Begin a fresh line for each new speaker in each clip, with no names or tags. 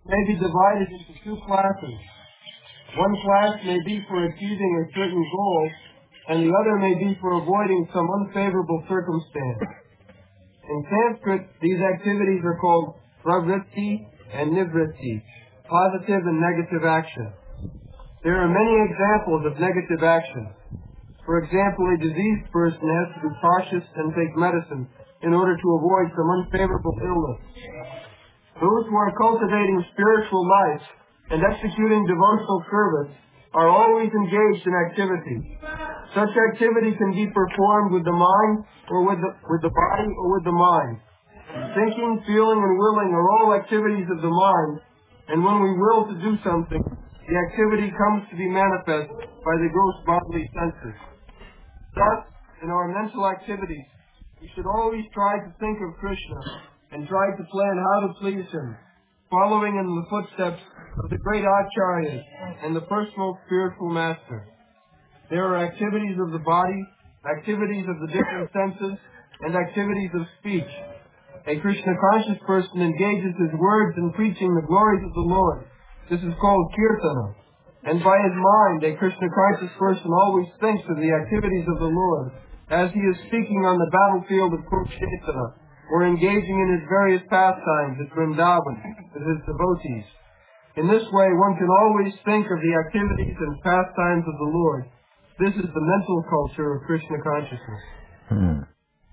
may be divided into two classes. One class may be for achieving a certain goal, and the other may be for avoiding some unfavorable circumstance. In Sanskrit, these activities are called pravritti and nivritti, positive and negative action. There are many examples of negative action. For example, a diseased person has to be cautious and take medicine in order to avoid some unfavorable illness. Those who are cultivating spiritual life and executing devotional service are always engaged in activity. Such activity can be performed with the mind or with the body or with the mind. Thinking, feeling, and willing are all activities of the mind, and when we will to do something, the activity comes to be manifest by the gross bodily senses. Thus, in our mental activities, we should always try to think of Krishna and try to plan how to please Him, following in the footsteps of the great Acharyas and the personal spiritual master. There are activities of the body, activities of the different senses, and activities of speech. A Krishna-conscious person engages his words in preaching the glories of the Lord. This is called kirtana. And by his mind, a Krishna-conscious person always thinks of the activities of the Lord as he is speaking on the battlefield of Kurukshetra, or engaging in his various pastimes at Vrindavan with his devotees. In this way, one can always think of the activities and pastimes of the Lord. This is the mental culture of Krishna consciousness.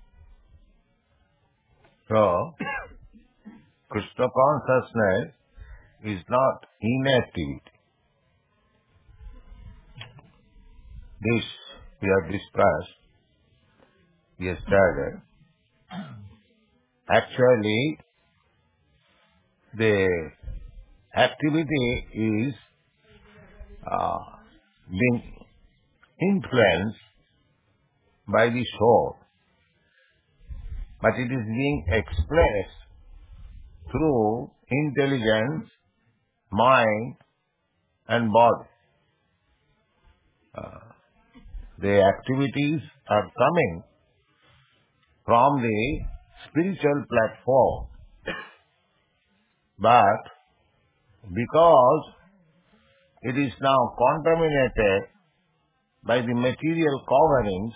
So, Krishna consciousness is not inactivity. This we have discussed yesterday. Actually, the activity is being influenced by the soul, but it is being expressed through intelligence, mind, and body. The activities are coming from the spiritual platform, but because it is now contaminated by the material coverings,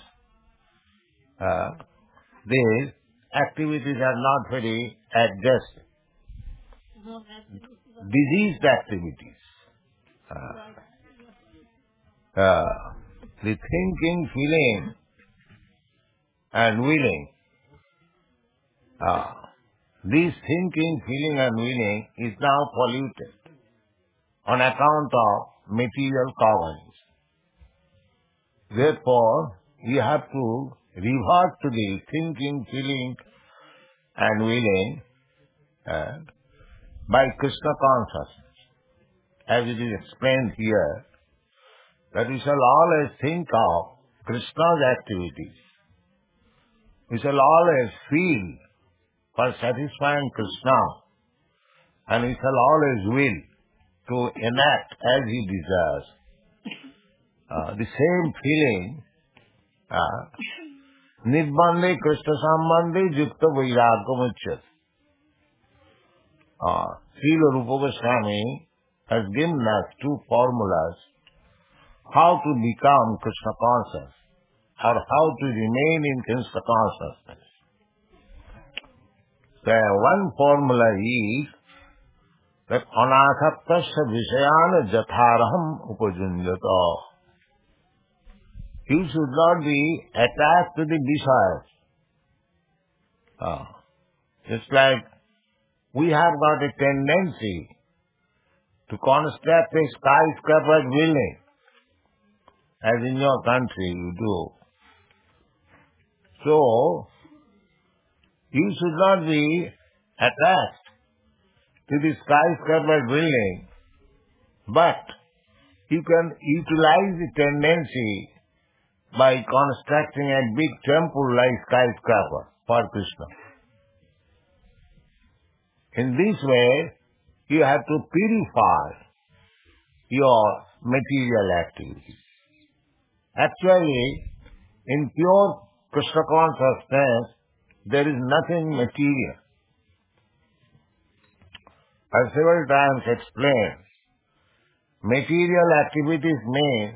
these activities are not very adjusted. Diseased activities. The thinking, feeling, and willing. This thinking, feeling, and willing is now polluted on account of material coverings. Therefore, we have to revert to the thinking, feeling, and willing by Krishna consciousness. As it is explained here, that we shall always think of Krishna's activities. We shall always feel for satisfying Krishna, and we shall always will to enact as he desires. The same feeling, Nibbande Krishna Sambandhe Yukta Vairagya Muchyate. Srila Rupa Goswami has given us two formulas how to become Krishna conscious or how to remain in Krishna consciousness. So one formula is that anasaktasya vishayana jatharaham upajunjata. You should not be attached to the desires. Just like we have got a tendency to construct a skyscraper building, as in your country you do. So, you should not be attached to the skyscraper building, but you can utilize the tendency by constructing a big temple like skyscraper for Krishna. In this way, you have to purify your material activities. Actually, in pure Krishna consciousness, there is nothing material. I several times explained, material activities means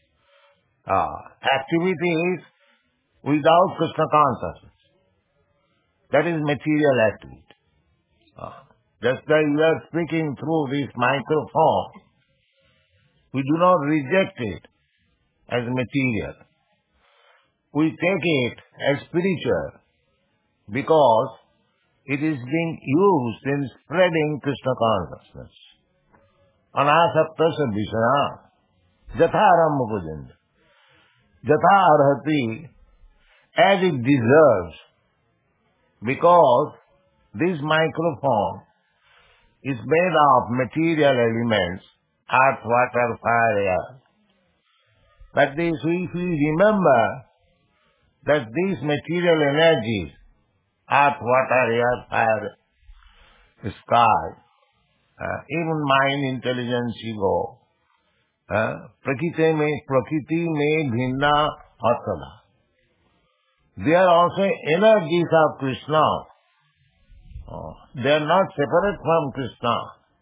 activities without Krishna consciousness. That is material activity. Just like we are speaking through this microphone, we do not reject it as material. We take it as spiritual because it is being used in spreading Krishna consciousness. Anasakta sadvishana, jatha arambha pujanda, jatha arhati, as it deserves, because this microphone is made of material elements, earth, water, fire, air. But if we remember that these material energies, earth, water, air, fire, sky, even mind, intelligence, ego, prakriti mein bhinna asada. They are also energies of Krishna. They are not separate from Krishna.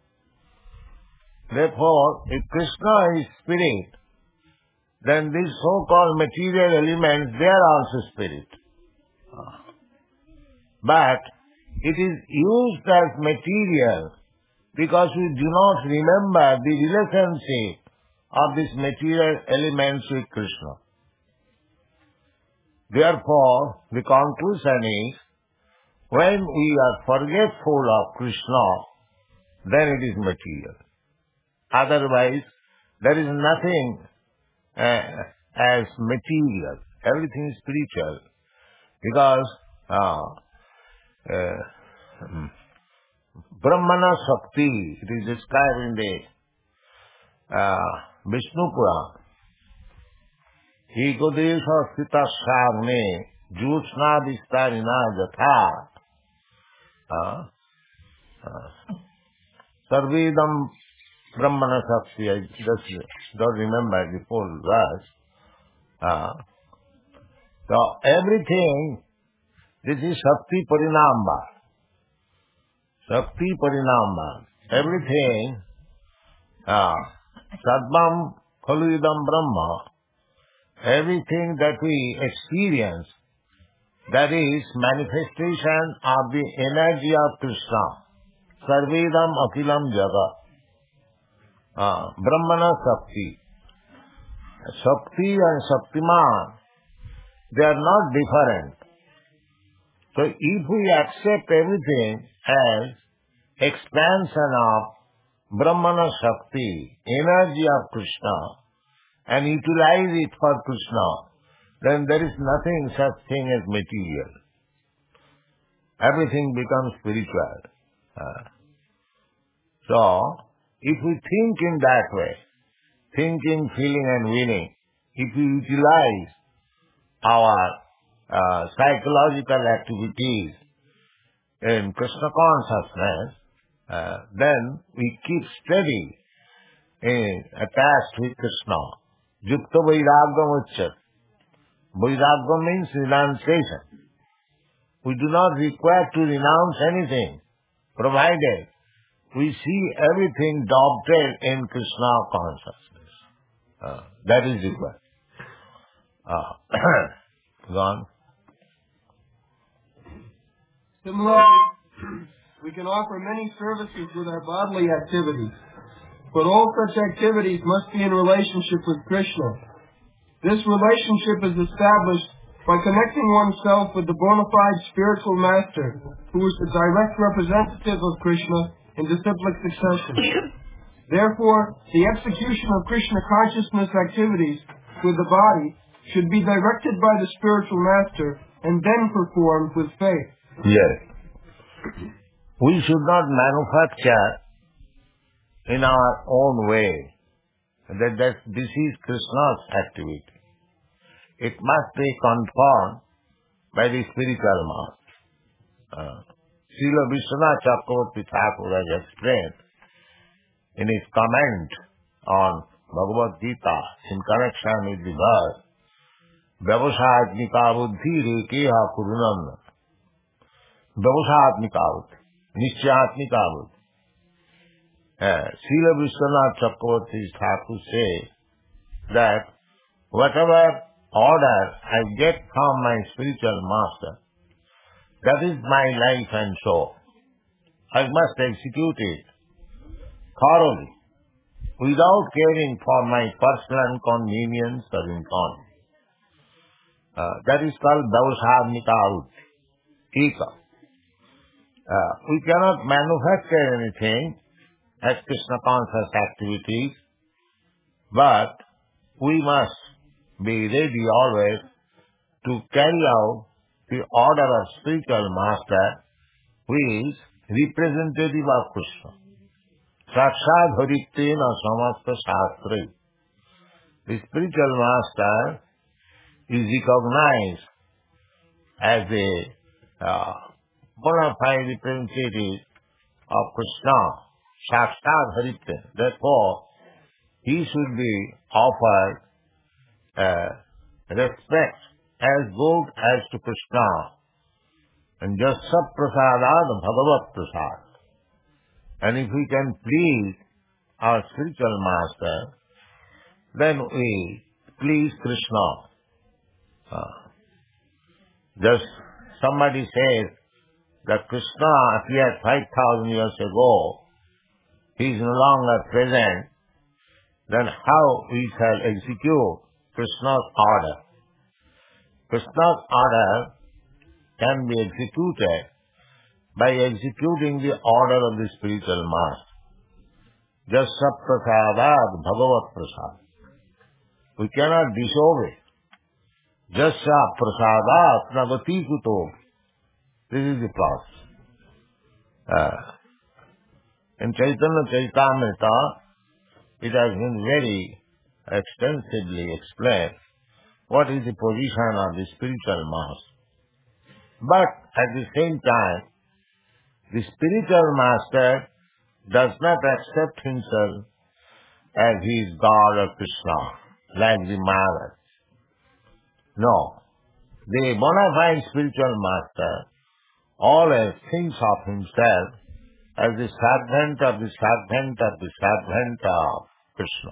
Therefore, if Krishna is spirit, then these so-called material elements, they are also spirit. But it is used as material because we do not remember the relationship of these material elements with Krishna. Therefore, the conclusion is, when we are forgetful of Krishna, then it is material. Otherwise, there is nothing as material. Everything is spiritual. Because Brahmana Shakti, it is described in the Vishnu Purana. Ekodesha sthita sarne jyotsna vistarina jatha sarvedam brahmana shakti. I just don't remember the full verse. So everything, this is Shakti Parinamba. Shakti Parinamba. Everything, Sadvam Khaludam Brahma, everything that we experience, that is manifestation of the energy of Krishna. Sarvedam Akilam Jagat. Brahmana Shakti. Shakti and Shaktiman, they are not different. So if we accept everything as expansion of Brahmana Shakti, energy of Krishna, and utilize it for Krishna, then there is nothing such thing as material. Everything becomes spiritual. So, if we think in that way, thinking, feeling and willing, if we utilize our psychological activities in Krishna consciousness, then we keep steady attached with Krishna. Yukta Vairagam Uchat. Vairagam means renunciation. We do not require to renounce anything, provided we see everything adopted in Krishna consciousness. That is required. Gone.
Similarly, we can offer many services with our bodily activities, but all such activities must be in relationship with Krishna. This relationship is established by connecting oneself with the bona fide spiritual master, who is the direct representative of Krishna in disciplic succession. Therefore, the execution of Krishna consciousness activities with the body should be directed by the spiritual master and then performed with faith.
Yes. We should not manufacture in our own way that this is Krishna's activity. It must be confirmed by the spiritual master. Srila Vishwanath Chakravarti Thakur has explained in his comment on Bhagavad Gita in connection with the verse, Vyavasatmika buddhi rekeha kurunam. Vyavasatmika buddhi, Nishchatmika buddhi. Srila Vishwanath Chakravarti Thakur say that whatever order I get from my spiritual master, that is my life and soul. I must execute it thoroughly, without caring for my personal convenience or inconvenience. That is called Dausharnika Ika. We cannot manufacture anything as Krishna conscious activities, but we must be ready always to carry out the order of spiritual master, who is representative of Krishna. Sakshat Haritvena Samasta Shastri. The spiritual master is recognized as a bona fide representative of Krishna, Sakshat Haritvena. Therefore, he should be offered respect as good as to Krishna, and just saprasadad bhagavat prasad. And if we can please our spiritual master, then we please Krishna. Just somebody says that Krishna appeared 5,000 years ago, he is no longer present, then how we shall execute Krishna's order? Krishna's order can be executed by executing the order of the spiritual master. Jasya prasadat bhagavat prasad. We cannot disobey. Jasya prasadat nagati kuto. This is the process. In Chaitanya Charitamrita, it has been very extensively explained what is the position of the spiritual master. But at the same time, the spiritual master does not accept himself as he is God or Krishna, like the Maharaj. No. The bona fide spiritual master always thinks of himself as the servant of the servant of the servant of Krishna.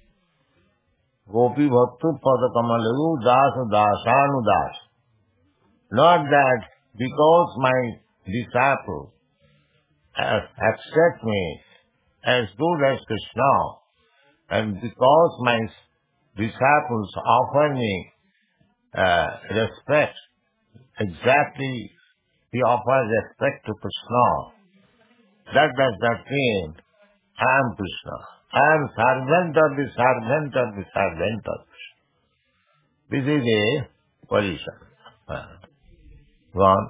Gopi bhaktu padakamalu das dasanudas. Not that because my disciples accept me as good as Krishna, and because my disciples offer me respect, exactly he offers respect to Krishna. That does not mean I am Krishna. I am servant of the servant of the servant of Krishna. This is a position. Go on.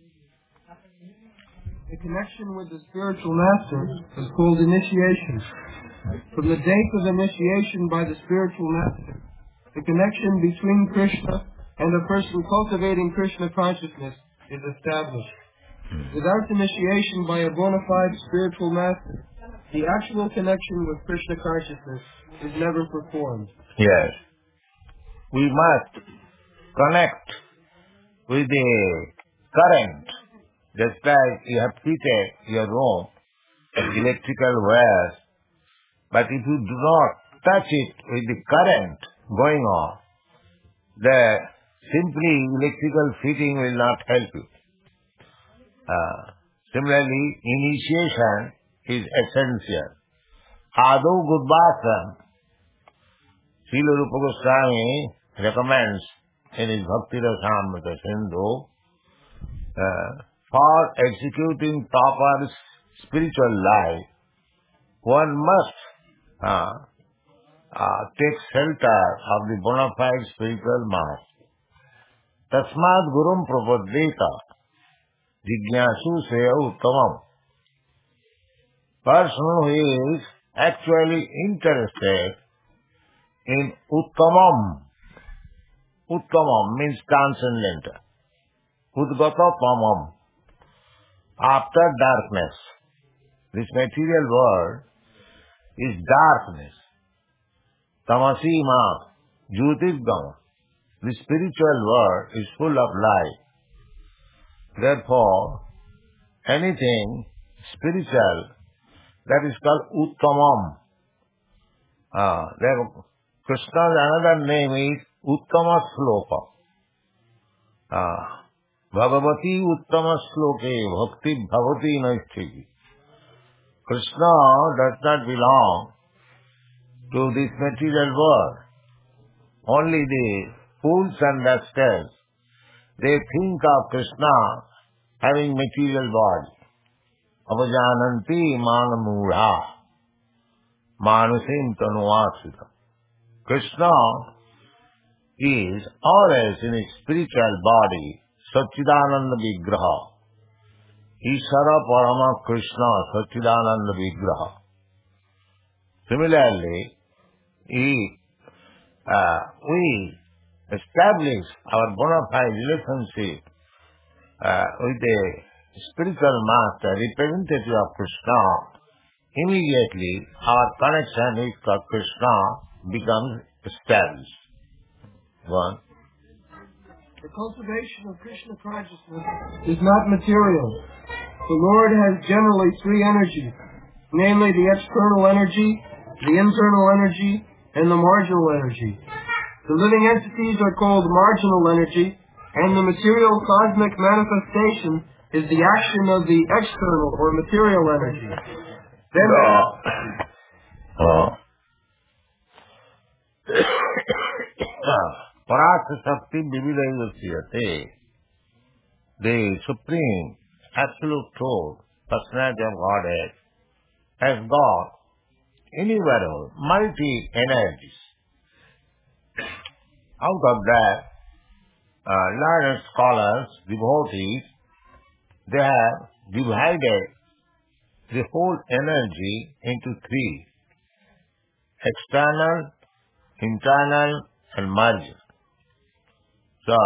The connection with the spiritual master is called initiation. From the date of initiation by the spiritual master, the connection between Krishna and a person cultivating Krishna consciousness is established. Without initiation by a bona fide spiritual master, the actual connection with Krishna consciousness is never performed.
Yes. We must connect with the current. Just like you have fitted your room with electrical wires, but if you do not touch it with the current going on, the simply electrical fitting will not help you. Similarly, initiation is essential. Adu Gudbhasam, Srila Rupa Goswami recommends in his Bhakti Rasamrita Sindhu, for executing proper spiritual life, one must take shelter of the bona fide spiritual master. Tasmad Gurum Prapaddeta Jignasu Seya Uttamam. Person who is actually interested in Uttamam. Uttamam means transcendental. Udgata Tamam. After darkness. This material world is darkness. Tamasi ma Jyotirgama. The spiritual world is full of light. Therefore, anything spiritual That is called Uttamam. Krishna's another name is Uttama Sloka. Bhagavati Uttama Sloke Bhakti Bhavati Naisthiki. Krishna does not belong to this material world. Only the fools and rascals, they think of Krishna having material body. Avajananti manamura manusim tanuasita. Krishna is always in his spiritual body, Satchidananda Vigraha. Ishara Parama Krishna Satchidananda Vigraha. Similarly, we establish our bona fide relationship with the spiritual master, representative of Krishna. Immediately our connection with Krishna becomes established. One.
The cultivation of Krishna consciousness is not material. The Lord has generally three energies, namely the external energy, the internal energy, and the marginal energy. The living entities are called marginal energy, and the material cosmic manifestation is the action of the external or material energy. Then
Parasa Shakti Vividayasiyate, the Supreme Absolute Truth, Personality of Godhead, has got innumerable multi-energies. Out of that, learned scholars, devotees, they have divided the whole energy into three: external, internal, and marginal. So,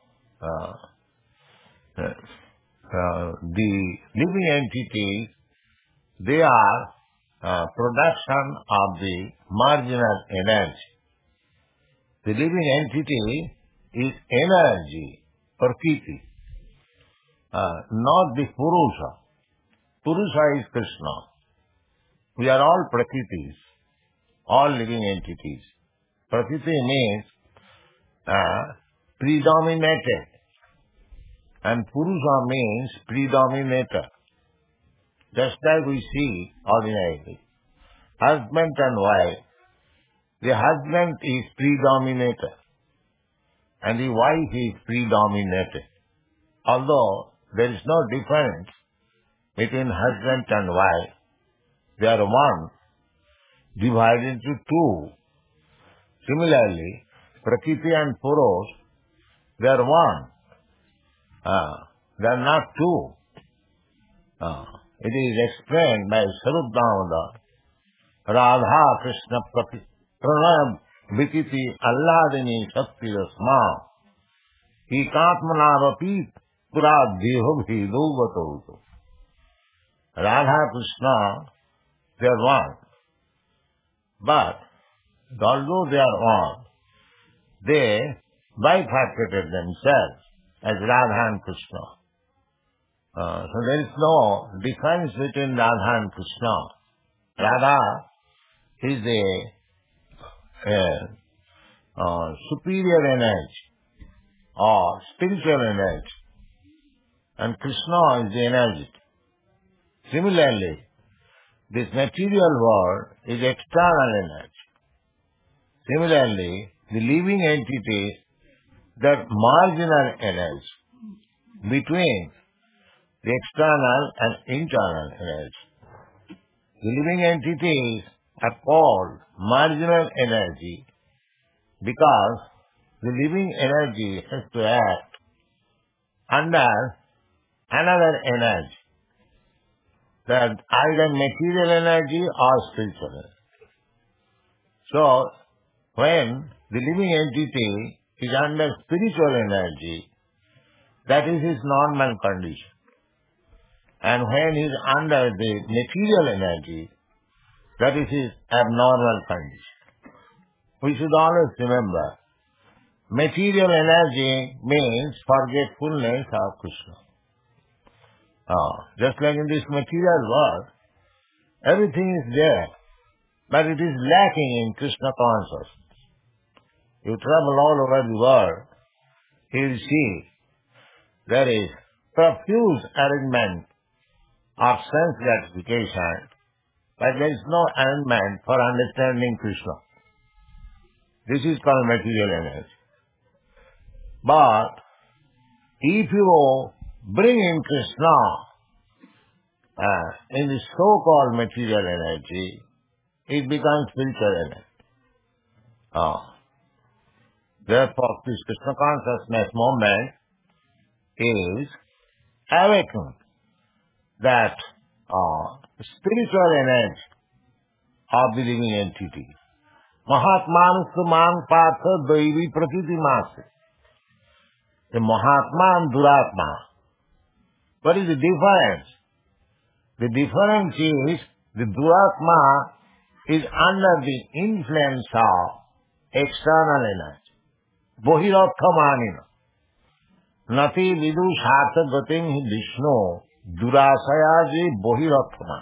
the living entities, they are production of the marginal energy. The living entity is energy, Prakriti, not the Purusha. Purusha is Krishna. We are all Prakritis, all living entities. Prakriti means predominated, and Purusha means predominator. Just like we see ordinarily, husband and wife, the husband is predominator and the wife is predominated. Although there is no difference between husband and wife, they are one, divided into two. Similarly, Prakriti and Purush, they are one. They are not two. It is explained by Sarup Damodar, Radha Krishna Pranam Vikiti Alladini Shakti Rasma Ekatmanavapi Pura Dehabhi Dogatoto. Radha Krishna, they are one. But although they are one, they bifurcated themselves as Radha and Krishna. So there is no difference between Radha and Krishna. Radha is a superior energy or spiritual energy, and Krishna is the energy. Similarly, this material world is external energy. Similarly, the living entities, that marginal energy between the external and internal energy. The living entities are called marginal energy because the living energy has to act under another energy, that either material energy or spiritual energy. So, when the living entity is under spiritual energy, that is his normal condition. And when he is under the material energy, that is his abnormal condition. We should always remember, material energy means forgetfulness of Krishna. Just like in this material world, Everything is there, but it is lacking in Krishna consciousness. You travel all over the world, you will see there is profuse arrangement of sense gratification, but there is no arrangement for understanding Krishna. This is called material energy. But if you bring in Krishna in the so-called material energy, it becomes spiritual energy. Therefore, this Krishna consciousness moment is awakened that spiritual energy of the living entity. Mahatman Suman Partha Daivi Prakriti Masi. The Mahatma and Duratma. What is the difference? The difference is the Duratma is under the influence of external energy. Bohiratha manina. Nati vidu shatha gatim hi Vishnu Durasayaji Bohiratma.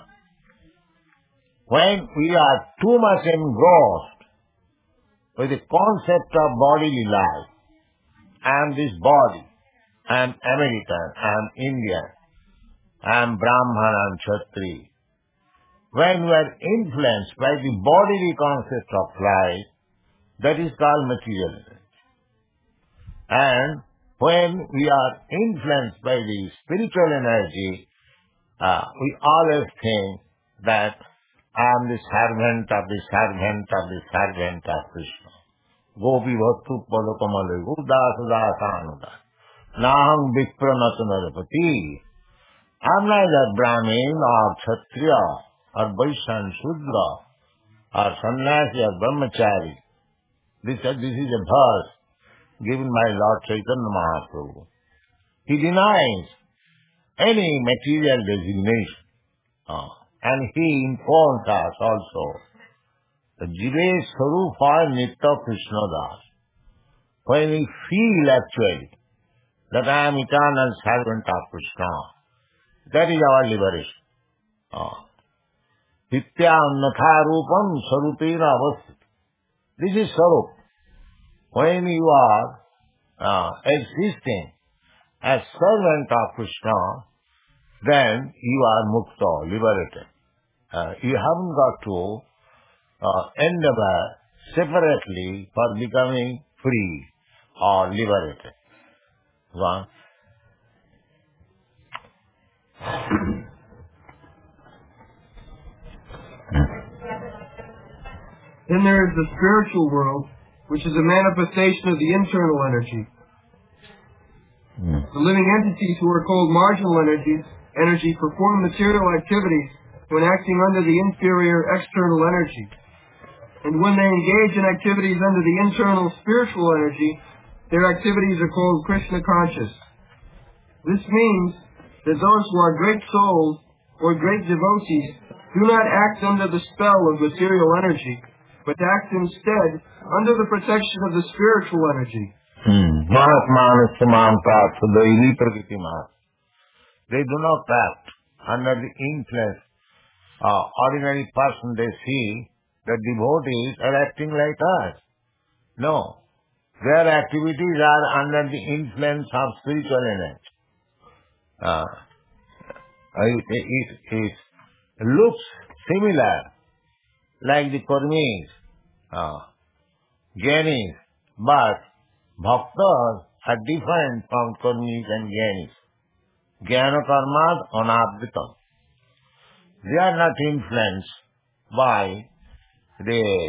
When we are too much engrossed with the concept of bodily life, I am this body, I am American, I am Indian, I am Brahman, I am Kshatri. When we are influenced by the bodily concept of life, that is called material energy. And when we are influenced by the spiritual energy, we always think that I am the servant of the servant of the servant of Krishna. Gopi bhattu padakamale udas dasanuda. Naham vipranatanalepati. I am neither Brahmin or Kshatriya or Vaishyan Shudra or Sannyasi or Brahmachari. This is a verse given by Lord Chaitanya Mahaprabhu. He denies any material designation. And he informs us also that Jive Sarupa Nitya Krishna Das. When we feel actually that I am eternal servant of Krishna, that is our liberation. Nitya Annatha Rupam Sarupena Avasthi. This is Sarup. When you are existing as servant of Krishna, then you are mukta, liberated. You haven't got to endeavor separately for becoming free or liberated. One.
Then there is the spiritual world, which is a manifestation of the internal energy. The living entities who are called marginal energy perform material activities when acting under the inferior external energy. And when they engage in activities under the internal spiritual energy, their activities are called Krishna conscious. This means that those who are great souls or great devotees do not act under the spell of material energy, but act instead under the protection of the spiritual energy.
They do not act under the influence. Ordinary person, they see that devotees are acting like us. No. Their activities are under the influence of spiritual energy. It looks similar like the Karmis, Gyanis, but Bhaktas are different from Karmis and Gyanis. Jnana karmas anabditam. They are not influenced by the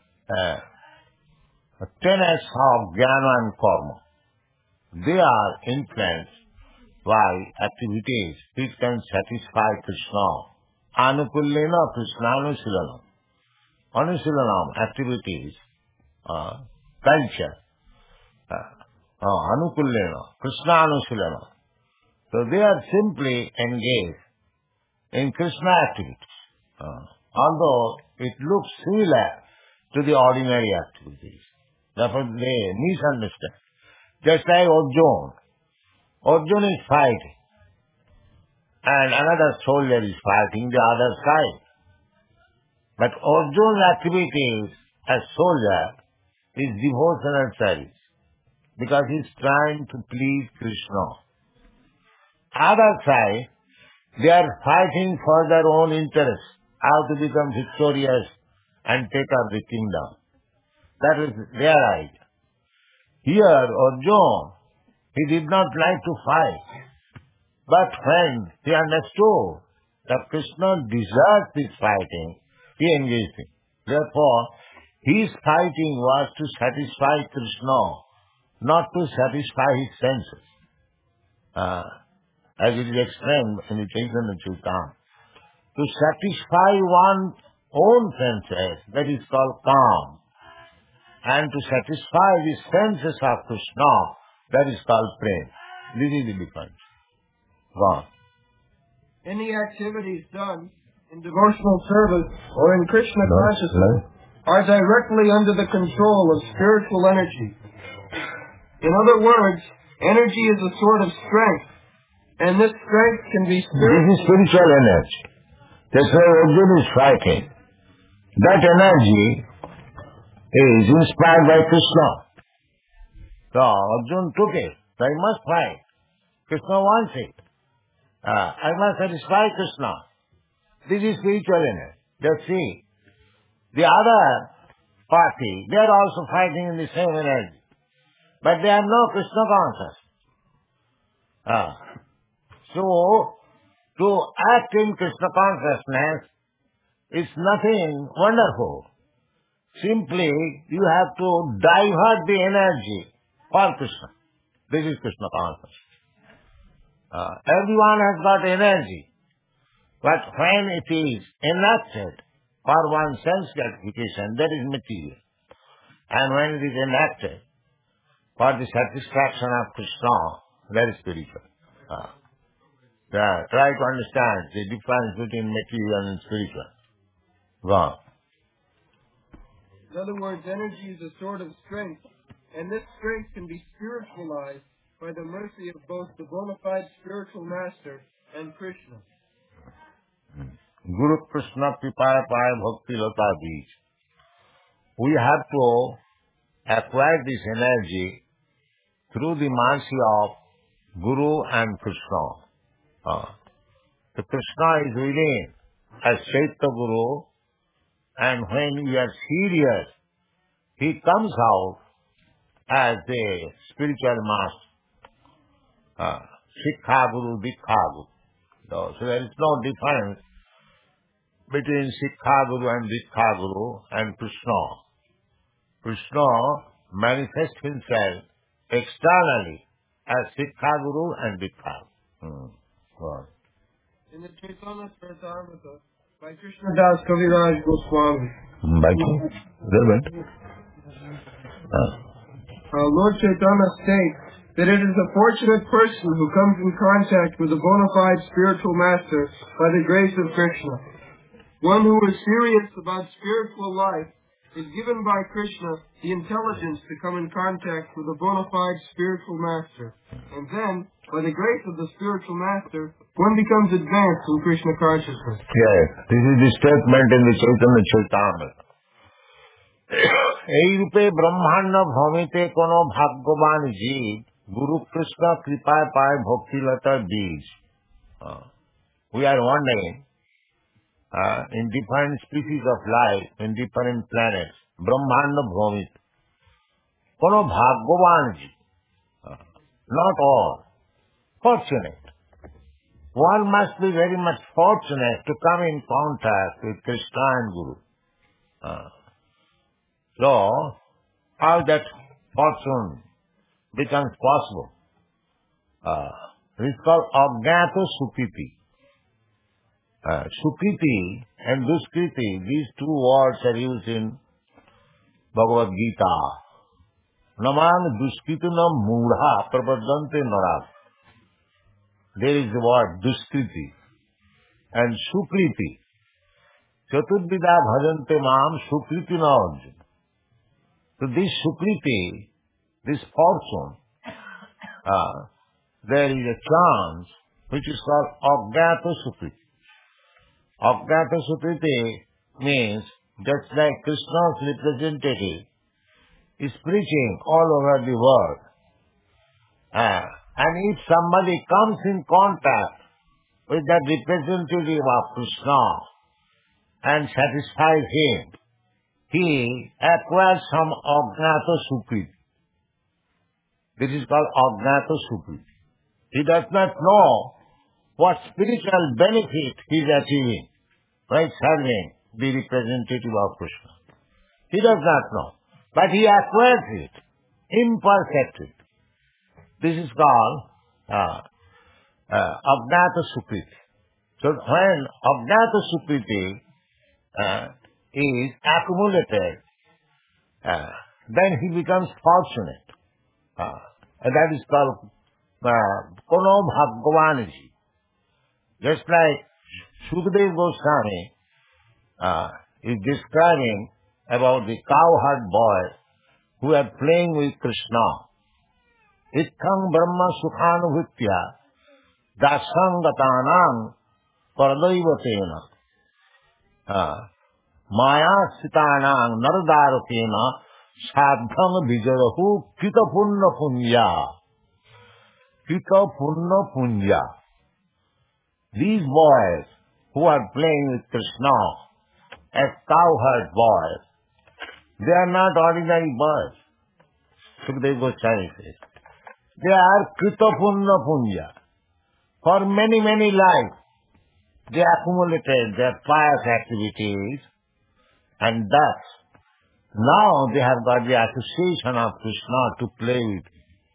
tenets of jnana and karma. They are influenced by activities which can satisfy Krishna. Anukullena Krishnanushilanam. Anushilanam, activities, culture. Anukullena Krishnanushilanam. So they are simply engaged in Krishna activities, although it looks similar to the ordinary activities. Therefore they misunderstand. Just like Arjuna. Arjuna is fighting, and another soldier is fighting the other side. But Arjuna's activities as soldier is devotional service because he's trying to please Krishna. Other side, they are fighting for their own interests, how to become victorious and take up the kingdom. That is their idea. Here, Arjuna, he did not like to fight. But when he understood that Krishna deserves this fighting, he engaged him. Therefore, his fighting was to satisfy Krishna, not to satisfy his senses. As it is explained in the Chaitanya Charitamrita. To satisfy one's own senses, that is called calm. And to satisfy the senses of Krishna, that is called prema. This is the difference. Gone.
Any activities done in devotional service or in Krishna consciousness are directly under the control of spiritual energy. In other words, energy is a sort of strength, and this strength can be spiritual.
This is spiritual energy. That's why Arjuna is fighting. That energy is inspired by Krishna. So Arjuna took it. So he must fight. Krishna wants it. I must satisfy Krishna. This is spiritual energy. Just see. The other party, they are also fighting in the same energy. But they are no Krishna conscious. So, to act in Krishna consciousness is nothing wonderful. Simply, you have to divert the energy for Krishna. This is Krishna consciousness. Everyone has got energy, but when it is enacted for one's sense gratification, that is material. And when it is enacted for the satisfaction of Krishna, that is spiritual. Try to understand the difference between material and spiritual. Go on.
In other words, energy is a sort of strength, and this strength can be spiritualized by the mercy of both the bona fide spiritual master and Krishna.
Guru Krishna Kripaya Paya Bhakti Lata Bij. We have to acquire this energy through the mercy of Guru and Krishna. The Krishna is within as Chaitya Guru, and when we are serious, he comes out as a spiritual master. Sikha Guru, Dikha Guru. So there is no difference between Sikha Guru and Dikha Guru and Krishna. Krishna manifests himself externally as Sikha Guru and Dikha Guru.
In the Chaitanya Charitamrita, by Krishnadas Kaviraj Goswami. Lord Chaitanya states that it is a fortunate person who comes in contact with a bona fide spiritual master by the grace of Krishna. One who is serious about spiritual life is given by Krishna the intelligence to come in contact with a bona fide spiritual master. And then, by the grace of the spiritual master, one becomes advanced in Krishna consciousness.
Yes, this is the statement in the Chaitanya Charitamrita. এই রূপে ব্রহ্মাণ্ড ভ্রমিতে কোন ভাগ্যবান জীব গুরু কৃষ্ণ কৃপায় পায় ভক্তিলতার বীজ. We are wondering in different species of life, in different planets, ব্রহ্মাণ্ড ভ্রমিত. কোন ভাগ্যবান জীব, not all, fortunate. One must be very much fortunate to come in contact with Krishna and Guru. So, how that fortune becomes possible? It is called Ajnata Sukriti. Sukriti and Duskriti, these two words are used in Bhagavad Gita. Naman Duskritinam Mudha Prabhadante Narad. There is the word Duskriti and Sukriti. Chaturbida Bhajante Mam Sukriti Narad. So this Sukriti, this fortune, there is a chance which is called Ajnata Sukriti. Ajnata Sukriti means just like Krishna's representative is preaching all over the world. And if somebody comes in contact with that representative of Krishna and satisfies him, he acquires some Ajnata Sukriti. This is called Ajnata Sukriti. He does not know what spiritual benefit he is achieving by serving the representative of Krishna. He does not know. But he acquires it imperfectly. This is called Ajnata Sukriti. So when Ajnata Sukriti is accumulated, then he becomes fortunate. And that is called Kono Bhagavanji. Just like Sukadeva Goswami is describing about the cowherd boy who are playing with Krishna. Itthaṁ brahma sukhanubhutya dasangatanam paradaivatena maya sitanam nardarukena sadham vijarahu kitapunna punya. Kitapunna punya. These boys who are playing with Krishna as cowherd boys, they are not ordinary boys. Sukadeva Goswami says. They are Kritapunna Punya. For many, many lives, they accumulated their pious activities, and thus, now they have got the association of Krishna to play with.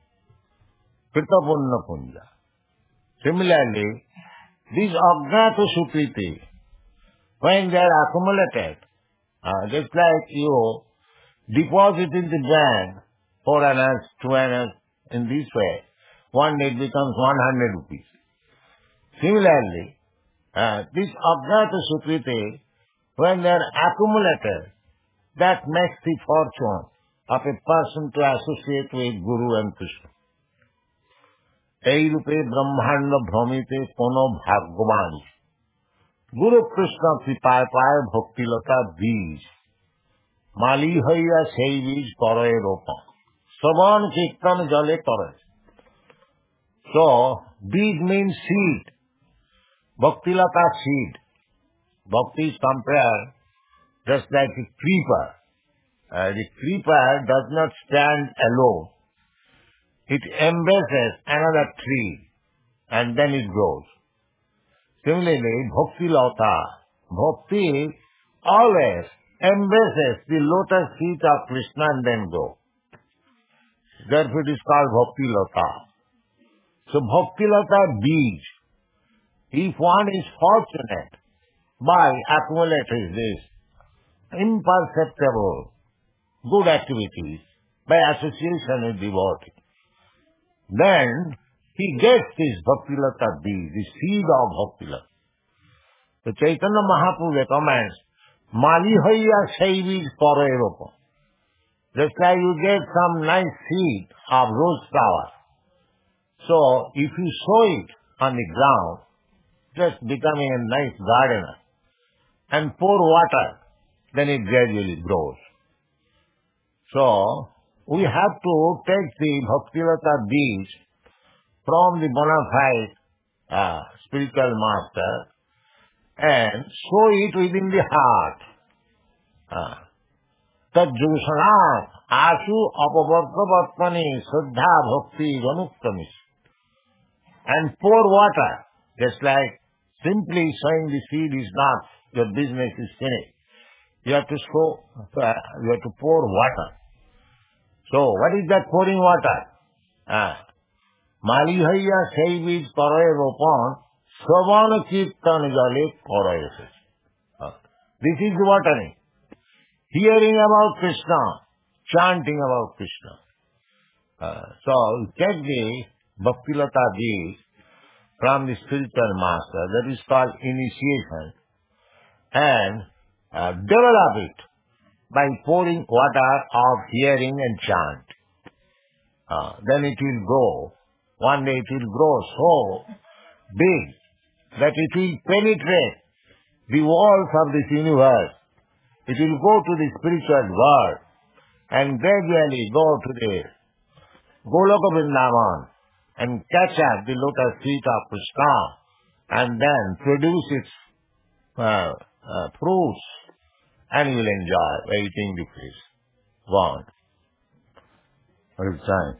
Kritapunna Punya. Similarly, these Ajnata Sukriti, when they are accumulated, just like you deposit in the bank 4 annas, 2 annas, in this way, one day it becomes 100 rupees. Similarly, this Ajnata Sukriti, when they are accumulated, that makes the fortune of a person to associate with Guru and Krishna. এই রূপে ব্রহ্মাণ্ড ভ্রমিতে কোন ভাগ্যবান গুরু কৃষ্ণ কৃপায় পায় ভক্তিলতা বীজ মালি হইয়া সেই বীজ করয়ে রোপণ শ্রবণ কীর্তন জলে করে. So bij means seed. Bhaktilata seed. Bhakti is compared just like a creeper. The creeper does not stand alone. It embraces another tree and then it grows. Similarly, Bhaktilata, Bhakti always embraces the lotus feet of Krishna and then grows. Therefore it is called Bhaktilata. So Bhaktilata Bij, if one is fortunate by accumulating this imperceptible good activities by association with devotee, then he gets this Bhaktilata Bij, the seed of Bhaktilata. So Chaitanya Mahaprabhu recommends, Mali hoya sei bij koroe ropon. Just like you get some nice seed of rose flower. So if you sow it on the ground, just becoming a nice gardener, and pour water, then it gradually grows. So we have to take the Bhaktilata Bij from the bona fide spiritual master and sow it within the heart. Tajjusanat asu apavartavatmani saddha bhakti ganuttamis. And pour water, just like simply sowing the seed is not, your business is finished. You have to pour water. So, what is that pouring water? Mali haiya sei bij koroe ropon savana kirtan jale koroe. This is the watering. Hearing about Krishna, chanting about Krishna. So, take the Bhaktilata Bij from the spiritual master, that is called initiation, and develop it by pouring water of hearing and chant. Then it will grow. One day it will grow so big that it will penetrate the walls of this universe It will go to the spiritual world and gradually go to the Goloka Vrindavan and catch up the lotus feet of Krishna and then produce its fruits, and you will enjoy everything you please want. What is time?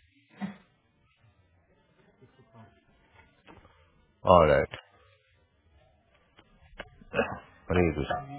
All right. Hare Krishna.